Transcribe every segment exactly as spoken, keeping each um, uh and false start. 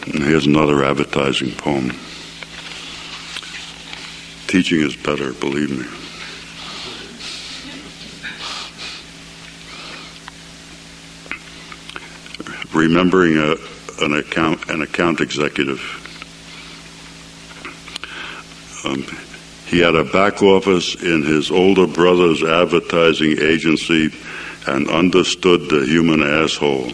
And here's another advertising poem. Teaching is better, believe me. Remembering a, an account an account executive. Um, he had a back office in his older brother's advertising agency and understood the human asshole.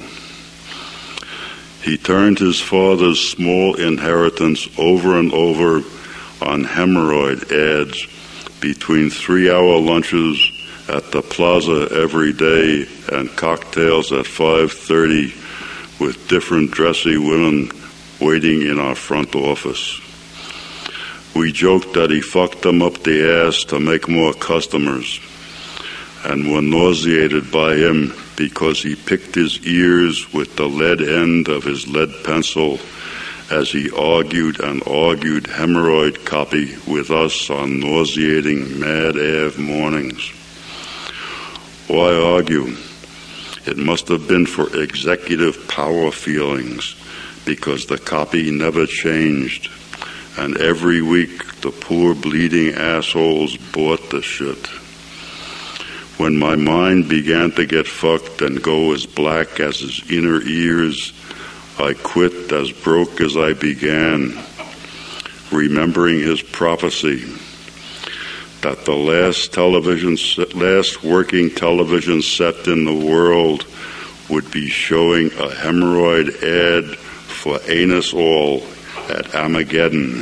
He turned his father's small inheritance over and over on hemorrhoid ads between three-hour lunches at the plaza every day and cocktails at five thirty with different dressy women waiting in our front office. We joked that he fucked them up the ass to make more customers and were nauseated by him because he picked his ears with the lead end of his lead pencil as he argued and argued hemorrhoid copy with us on nauseating Mad Ave mornings. Why argue? It must have been for executive power feelings, because the copy never changed, and every week the poor bleeding assholes bought the shit. When my mind began to get fucked and go as black as his inner ears, I quit as broke as I began, remembering his prophecy that the last television, last working television set in the world would be showing a hemorrhoid ad for Anus All at Armageddon.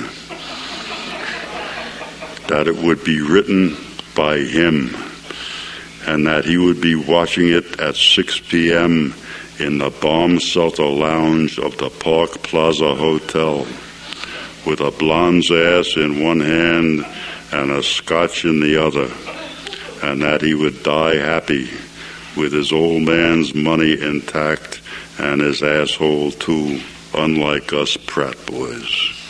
That it would be written by him, and that he would be watching it at six p.m. in the bomb shelter lounge of the Park Plaza Hotel, with a blonde's ass in one hand and a scotch in the other, and that he would die happy with his old man's money intact and his asshole too, unlike us Pratt boys.